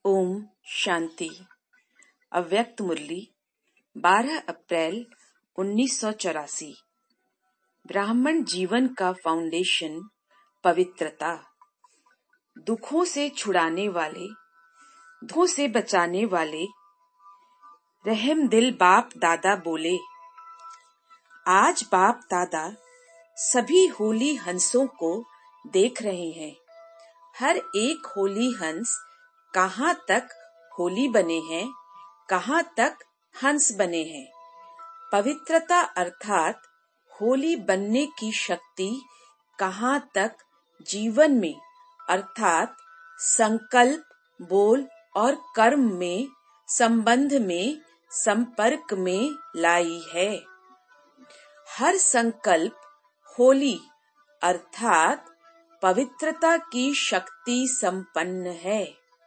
ओम शांति। अव्यक्त मुरली 12 अप्रैल 1984। ब्राह्मण जीवन का फाउंडेशन पवित्रता। दुखों से छुड़ाने वाले, दुखों से बचाने वाले रहम दिल बाप दादा बोले। आज बाप दादा सभी होली हंसों को देख रहे हैं। हर एक होली हंस कहाँ तक होली बने हैं, कहाँ तक हंस बने हैं। पवित्रता अर्थात होली बनने की शक्ति कहाँ तक जीवन में अर्थात संकल्प, बोल और कर्म में, संबंध में, संपर्क में लाई है। हर संकल्प होली अर्थात पवित्रता की शक्ति संपन्न है।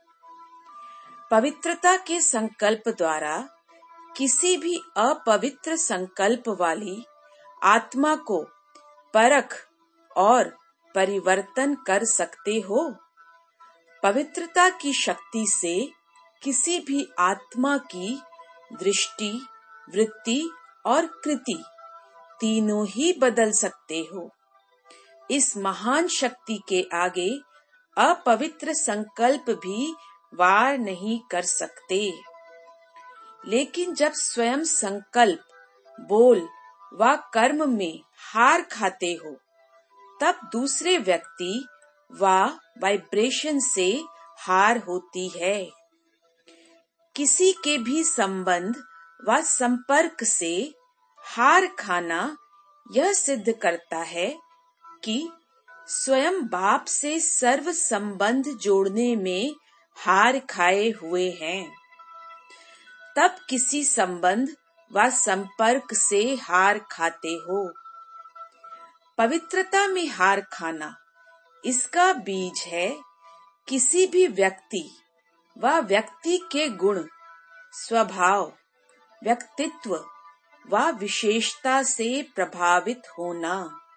पवित्रता के संकल्प द्वारा किसी भी अपवित्र संकल्प वाली आत्मा को परख और परिवर्तन कर सकते हो। पवित्रता की शक्ति से किसी भी आत्मा की दृष्टि, वृत्ति और कृति तीनों ही बदल सकते हो। इस महान शक्ति के आगे अपवित्र संकल्प भी वार नहीं कर सकते। लेकिन जब स्वयं संकल्प, बोल व कर्म में हार खाते हो, तब दूसरे व्यक्ति व वाइब्रेशन से हार होती है। किसी के भी संबंध व संपर्क से हार खाना यह सिद्ध करता है कि स्वयं बाप से सर्व संबंध जोड़ने में हार खाए हुए हैं। तब किसी संबंध व संपर्क से हार खाते हो। पवित्रता में हार खाना इसका बीज है। किसी भी व्यक्ति व व्यक्ति के गुण, स्वभाव, व्यक्तित्व व विशेषता से प्रभावित होना।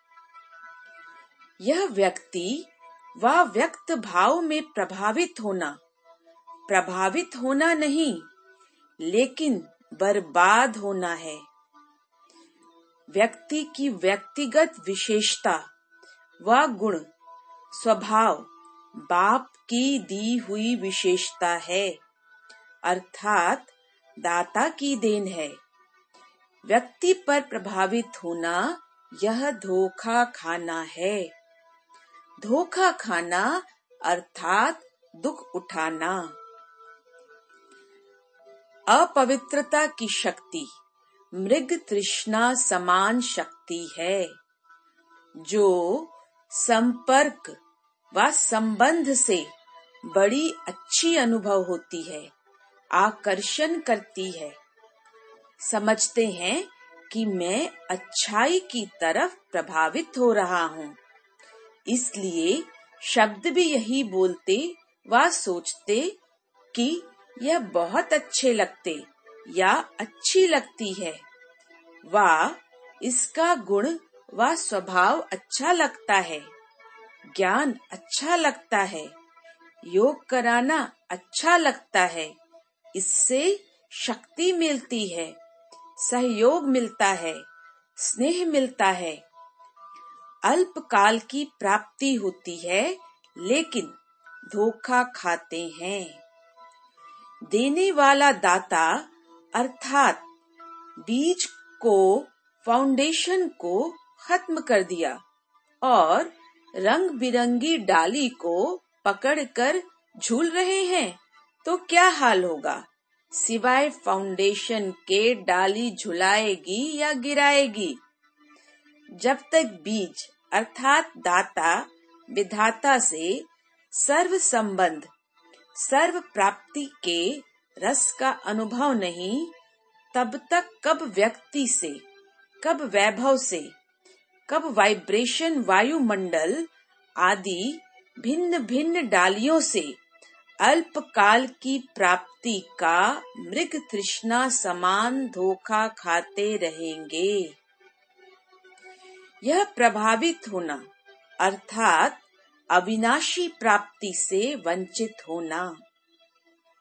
यह व्यक्ति व व्यक्त भाव में प्रभावित होना नहीं, लेकिन बर्बाद होना है। व्यक्ति की व्यक्तिगत विशेषता व गुण, स्वभाव बाप की दी हुई विशेषता है, अर्थात दाता की देन है। व्यक्ति पर प्रभावित होना यह धोखा खाना है। धोखा खाना अर्थात दुख उठाना। अपवित्रता की शक्ति मृग तृष्णा समान शक्ति है, जो संपर्क व संबंध से बड़ी अच्छी अनुभव होती है, आकर्षण करती है। समझते हैं कि मैं अच्छाई की तरफ प्रभावित हो रहा हूँ, इसलिए शब्द भी यही बोलते व सोचते कि यह बहुत अच्छे लगते या अच्छी लगती है, व इसका गुण व स्वभाव अच्छा लगता है, ज्ञान अच्छा लगता है, योग कराना अच्छा लगता है, इससे शक्ति मिलती है, सहयोग मिलता है, स्नेह मिलता है। अल्पकाल की प्राप्ति होती है, लेकिन धोखा खाते हैं। देने वाला दाता अर्थात बीज को, फाउंडेशन को खत्म कर दिया और रंग बिरंगी डाली को पकड़कर झूल रहे हैं, तो क्या हाल होगा? सिवाय फाउंडेशन के डाली झुलाएगी या गिराएगी। जब तक बीज अर्थात दाता, विधाता से सर्व संबंध, सर्व प्राप्ति के रस का अनुभव नहीं, तब तक कब व्यक्ति से, कब वैभव से, कब वाइब्रेशन वायुमंडल आदि भिन्न भिन्न डालियों से अल्पकाल की प्राप्ति का मृग तृष्णा समान धोखा खाते रहेंगे। यह प्रभावित होना अर्थात अविनाशी प्राप्ति से वंचित होना।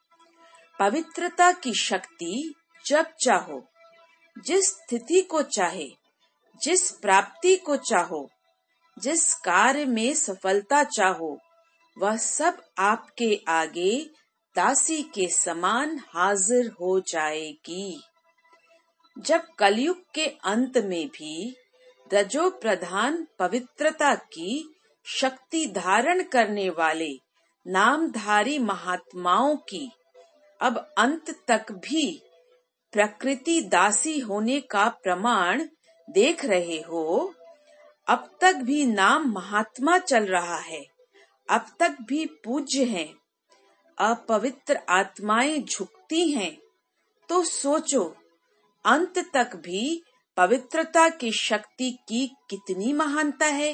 पवित्रता की शक्ति जब चाहो, जिस स्थिति को चाहे, जिस प्राप्ति को चाहो, जिस कार्य में सफलता चाहो, वह सब आपके आगे दासी के समान हाजिर हो जाएगी। जब कलयुग के अंत में भी रजो प्रधान पवित्रता की शक्ति धारण करने वाले नामधारी महात्माओं की अब अंत तक भी प्रकृति दासी होने का प्रमाण देख रहे हो, अब तक भी नाम महात्मा चल रहा है, अब तक भी पूज्य हैं, अपवित्र आत्माएं झुकती हैं, तो सोचो अंत तक भी पवित्रता की शक्ति की कितनी महानता है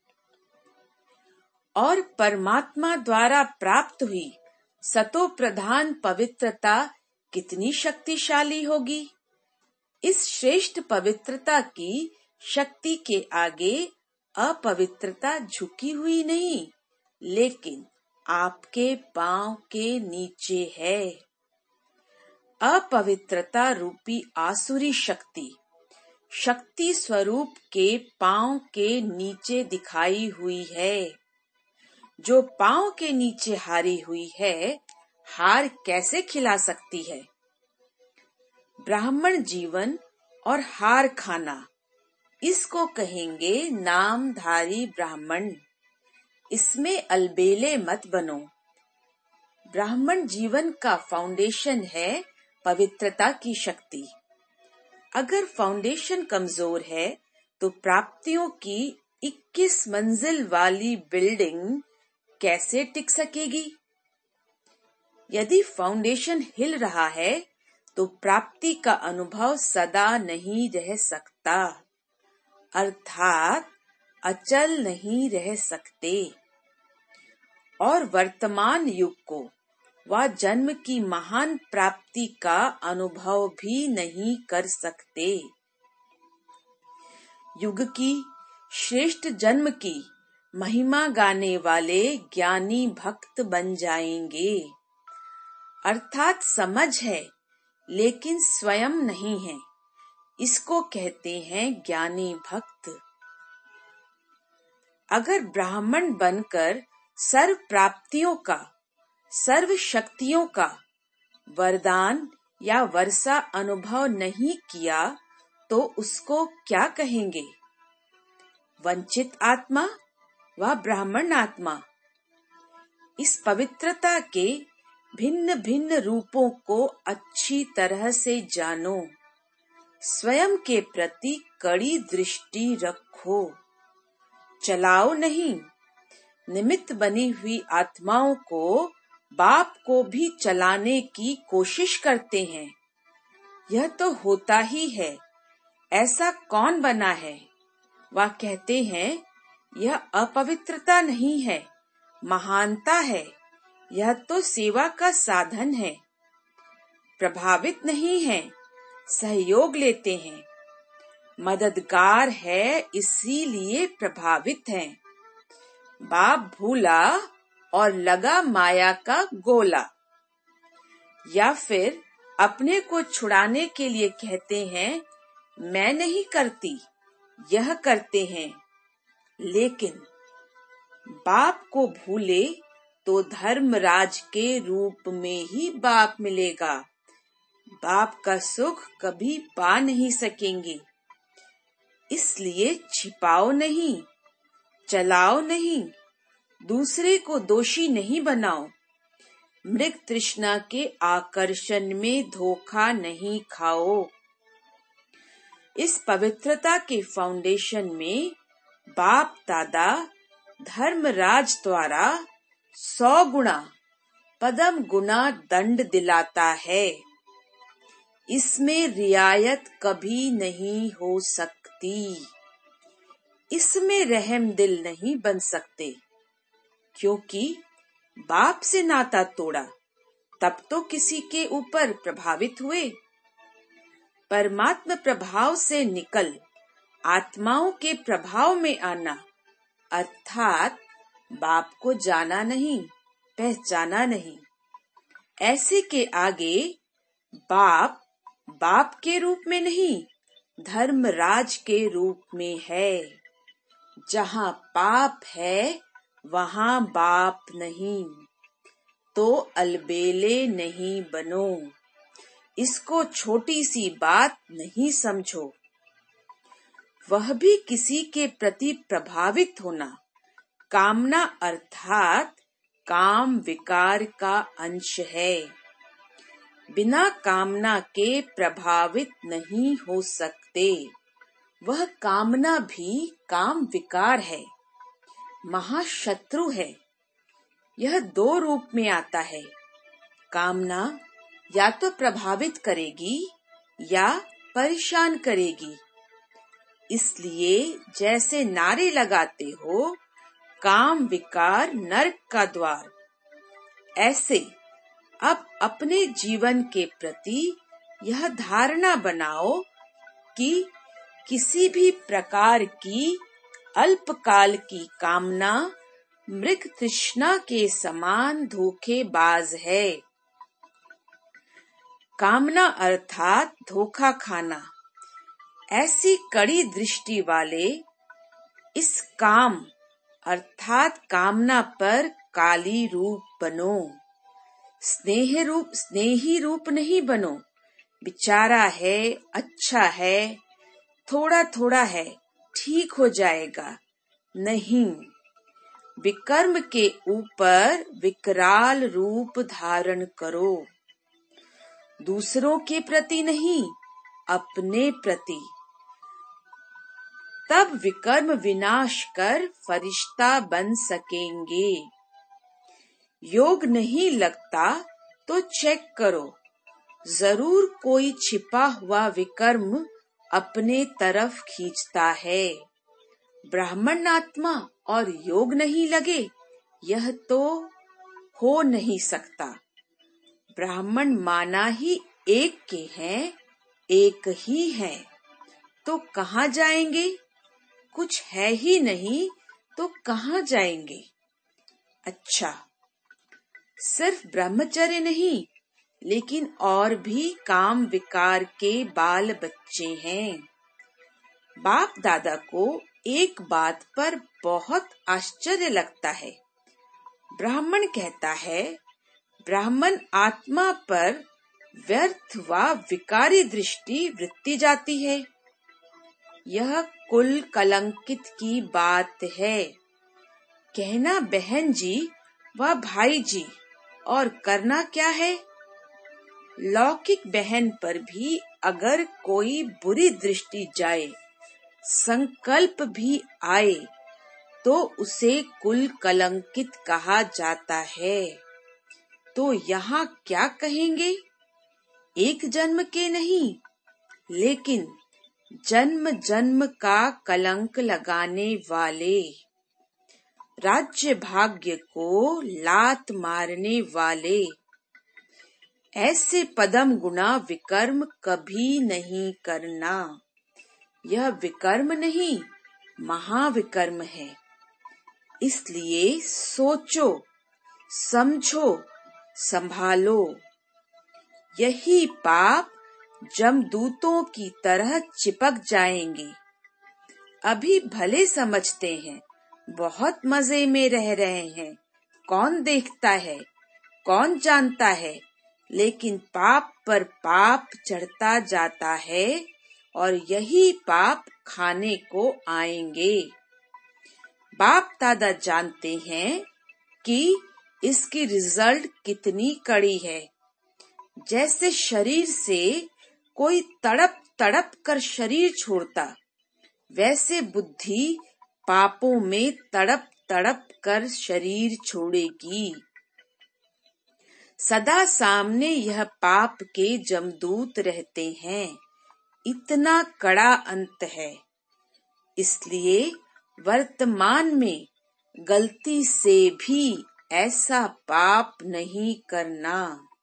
और परमात्मा द्वारा प्राप्त हुई सतो प्रधान पवित्रता कितनी शक्तिशाली होगी। इस श्रेष्ठ पवित्रता की शक्ति के आगे अपवित्रता झुकी हुई नहीं, लेकिन आपके पांव के नीचे है। अपवित्रता रूपी आसुरी शक्ति शक्ति स्वरूप के पांव के नीचे दिखाई हुई है। जो पांव के नीचे हारी हुई है, हार कैसे खिला सकती है। ब्राह्मण जीवन और हार खाना, इसको कहेंगे नामधारी ब्राह्मण। इसमें अलबेले मत बनो। ब्राह्मण जीवन का फाउंडेशन है पवित्रता की शक्ति। अगर फाउंडेशन कमजोर है तो प्राप्तियों की 21 मंजिल वाली बिल्डिंग कैसे टिक सकेगी। यदि फाउंडेशन हिल रहा है तो प्राप्ति का अनुभव सदा नहीं रह सकता, अर्थात अचल नहीं रह सकते। और वर्तमान युग को व जन्म की महान प्राप्ति का अनुभव भी नहीं कर सकते। युग की श्रेष्ठ जन्म की महिमा गाने वाले ज्ञानी भक्त बन जाएंगे, अर्थात समझ है लेकिन स्वयं नहीं है, इसको कहते हैं ज्ञानी भक्त। अगर ब्राह्मण बनकर सर्व प्राप्तियों का, सर्व शक्तियों का वरदान या वर्षा अनुभव नहीं किया तो उसको क्या कहेंगे। वंचित आत्मा व ब्राह्मण आत्मा। इस पवित्रता के भिन्न भिन्न रूपों को अच्छी तरह से जानो। स्वयं के प्रति कड़ी दृष्टि रखो। चलाओ नहीं, निमित्त बनी हुई आत्माओं को बाप को भी चलाने की कोशिश करते हैं। यह तो होता ही है, ऐसा कौन बना है। वह कहते हैं यह अपवित्रता नहीं है, महानता है, यह तो सेवा का साधन है। प्रभावित नहीं है, सहयोग लेते हैं, मददगार है इसीलिए प्रभावित हैं। बाप भूला और लगा माया का गोला। या फिर अपने को छुड़ाने के लिए कहते हैं मैं नहीं करती, यह करते हैं। लेकिन बाप को भूले तो धर्मराज के रूप में ही बाप मिलेगा। बाप का सुख कभी पा नहीं सकेंगे। इसलिए छिपाओ नहीं, चलाओ नहीं, दूसरे को दोषी नहीं बनाओ। मृग तृष्णा के आकर्षण में धोखा नहीं खाओ। इस पवित्रता के फाउंडेशन में बाप दादा धर्मराज द्वारा 100 गुना पदम गुना दंड दिलाता है। इसमें रियायत कभी नहीं हो सकती। इसमें रहम दिल नहीं बन सकते, क्योंकि बाप से नाता तोड़ा तब तो किसी के ऊपर प्रभावित हुए। परमात्मा प्रभाव से निकल आत्माओं के प्रभाव में आना, अर्थात बाप को जाना नहीं, पहचाना नहीं। ऐसे के आगे बाप बाप के रूप में नहीं, धर्मराज के रूप में है। जहाँ पाप है वहाँ बाप नहीं, तो अलबेले नहीं बनो। इसको छोटी सी बात नहीं समझो। वह भी किसी के प्रति प्रभावित होना कामना अर्थात काम विकार का अंश है। बिना कामना के प्रभावित नहीं हो सकते। वह कामना भी काम विकार है, महाशत्रु है। यह दो रूप में आता है। कामना या तो प्रभावित करेगी या परेशान करेगी। इसलिए जैसे नारे लगाते हो काम विकार नरक का द्वार, ऐसे अब अपने जीवन के प्रति यह धारणा बनाओ कि किसी भी प्रकार की अल्पकाल की कामना मृग तृष्णा के समान धोखेबाज है। कामना अर्थात धोखा खाना। ऐसी कड़ी दृष्टि वाले इस काम अर्थात कामना पर काली रूप बनो। स्नेही रूप नहीं बनो। बेचारा है, अच्छा है, थोड़ा थोड़ा है, ठीक हो जाएगा, नहीं। विकर्म के ऊपर विकराल रूप धारण करो। दूसरों के प्रति नहीं, अपने प्रति। तब विकर्म विनाश कर फरिश्ता बन सकेंगे। योग नहीं लगता तो चेक करो, जरूर कोई छिपा हुआ विकर्म अपने तरफ खींचता है। ब्राह्मण आत्मा और योग नहीं लगे, यह तो हो नहीं सकता। ब्राह्मण माना ही एक के हैं, एक ही हैं, तो कहाँ जाएंगे? कुछ है ही नहीं तो कहाँ जाएंगे? अच्छा, सिर्फ ब्रह्मचर्य नहीं, लेकिन और भी काम विकार के बाल बच्चे हैं। बाप दादा को एक बात पर बहुत आश्चर्य लगता है। ब्राह्मण कहता है, ब्राह्मण आत्मा पर व्यर्थ व विकारी दृष्टि वृत्ति जाती है। यह कुल कलंकित की बात है। कहना बहन जी व भाई जी और करना क्या है? लौकिक बहन पर भी अगर कोई बुरी दृष्टि जाए, संकल्प भी आए, तो उसे कुल कलंकित कहा जाता है। तो यहाँ क्या कहेंगे? एक जन्म के नहीं, लेकिन जन्म जन्म का कलंक लगाने वाले, राज्य भाग्य को लात मारने वाले, ऐसे पदम गुना विकर्म कभी नहीं करना। यह विकर्म नहीं, महाविकर्म है। इसलिए सोचो, समझो, संभालो। यही पाप जमदूतों की तरह चिपक जाएंगे। अभी भले समझते हैं, बहुत मजे में रह रहे हैं, कौन देखता है, कौन जानता है, लेकिन पाप पर पाप चढ़ता जाता है और यही पाप खाने को आएंगे। बाप दादा जानते हैं कि इसकी रिजल्ट कितनी कड़ी है। जैसे शरीर से कोई तड़प तड़प कर शरीर छोड़ता, वैसे बुद्धि पापों में तड़प तड़प कर शरीर छोड़ेगी। सदा सामने यह पाप के जमदूत रहते हैं। इतना कड़ा अंत है। इसलिए वर्तमान में गलती से भी ऐसा पाप नहीं करना।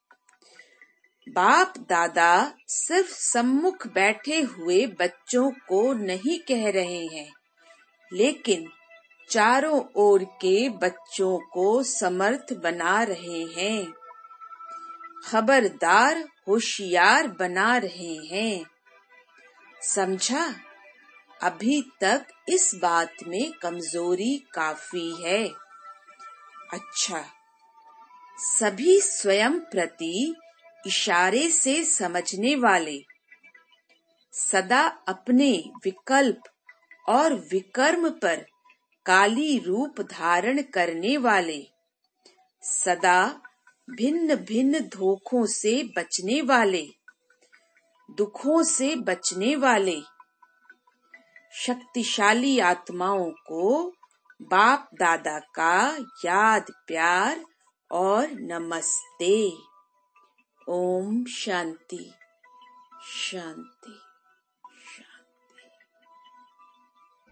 बाप दादा सिर्फ सम्मुख बैठे हुए बच्चों को नहीं कह रहे हैं, लेकिन चारों ओर के बच्चों को समर्थ बना रहे हैं। खबरदार होशियार बना रहे हैं। समझा? अभी तक इस बात में कमजोरी काफी है। अच्छा, सभी स्वयं प्रति इशारे से समझने वाले, सदा अपने विकल्प और विकर्म पर काली रूप धारण करने वाले, सदा भिन्न भिन्न धोखों से बचने वाले, दुखों से बचने वाले शक्तिशाली आत्माओं को बाप दादा का याद प्यार और नमस्ते। ओम शांति शांति।